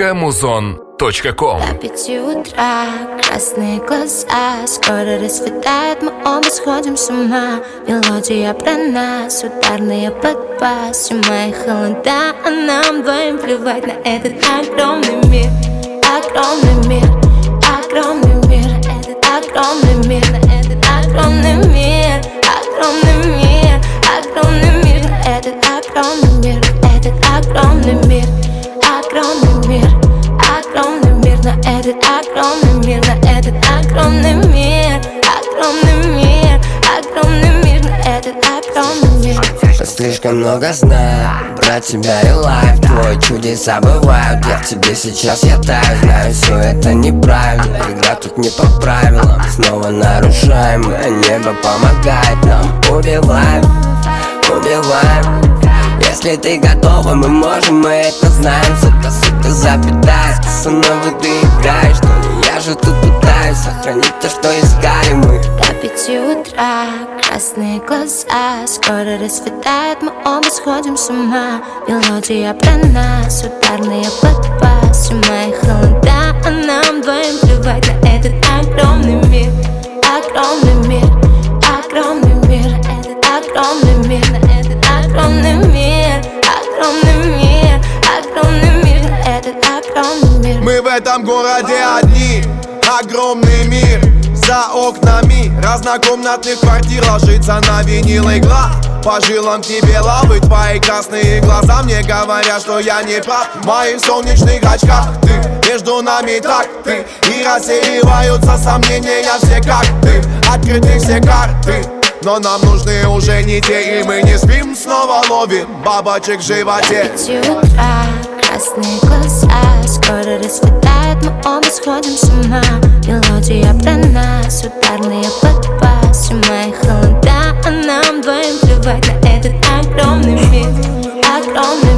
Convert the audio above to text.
muzon.com. До 5 утра, красные глаза, скоро расцветает, мы оба сходим с ума. Мелодия про нас, ударная под бас, все мои холода, а нам двоим плевать на этот огромный мир. Огромный мир, огромный мир, этот огромный мир, на этот огромный мир, огромный мир, огромный мир, на этот огромный мир, этот огромный мир, огромный мир, огромный мир, на этот огромный мир, на этот огромный мир, огромный мир, огромный мир, на этот огромный мир. Я слишком много знаю про тебя и лайф твой, чудеса бывают, я в тебе сейчас, я таю. Знаю, все это неправильно, игра тут не по правилам. Снова нарушаем, а небо помогает нам. Убиваем, убиваем. Если ты готова, мы можем, мы это знаем. Сука, запятая, ты со мной в игры играешь, но я же тут пытаюсь сохранить то, что искали мы. До 5 утра, красные глаза, скоро расцветает, мы оба сходим с ума. Мелодия про нас, ударная под бас, все мои холода, а нам двоим плевать на этот огромный мир. Огромный мир, огромный мир, этот огромный мир, на этот огромный мир, огромный мир, огромный мир, на этот огромный мир. Мы в этом городе одни, огромный мир. За окнами разнокомнатных квартир ложится на винил игла. По жилам тебе лавы, твои красные глаза мне говорят, что я не прав. В моих солнечных очках ты, между нами так ты, и рассеиваются сомнения все как ты. Открыты все карты, но нам нужны уже не те, и мы не спим, снова ловим бабочек в животе. 5 утра, красные глаза, скоро расцветает, мы оба сходим с ума. Мелодия про нас, ударная под бас, все мои холода, а нам двоим плевать на этот огромный мир. Огромный